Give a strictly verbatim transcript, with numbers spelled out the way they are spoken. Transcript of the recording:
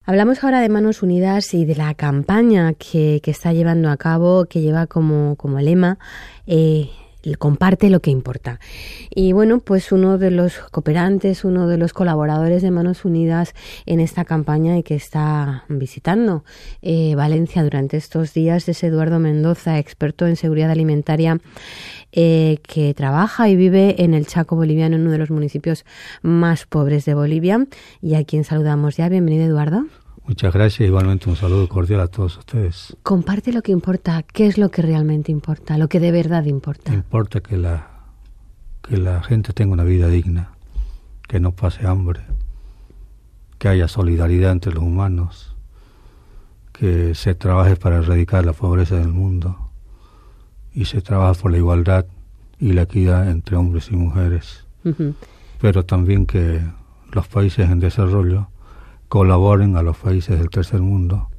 Hablamos ahora de Manos Unidas y de la campaña que, que está llevando a cabo, que lleva como, como lema eh, comparte lo que importa. Y bueno, pues uno de los cooperantes, uno de los colaboradores de Manos Unidas en esta campaña y que está visitando eh, Valencia durante estos días es Eduardo Mendoza, experto en seguridad alimentaria, eh, que trabaja y vive en el Chaco boliviano, en uno de los municipios más pobres de Bolivia, y a quien saludamos ya. Bienvenido, Eduardo. Muchas gracias, igualmente un saludo cordial a todos ustedes. Comparte lo que importa. ¿Qué es lo que realmente importa? Lo que de verdad importa. Importa que la, que la gente tenga una vida digna, que no pase hambre, que haya solidaridad entre los humanos, que se trabaje para erradicar la pobreza del mundo y se trabaja por la igualdad y la equidad entre hombres y mujeres. Uh-huh. Pero también que los países en desarrollo colaboren a los países del tercer mundo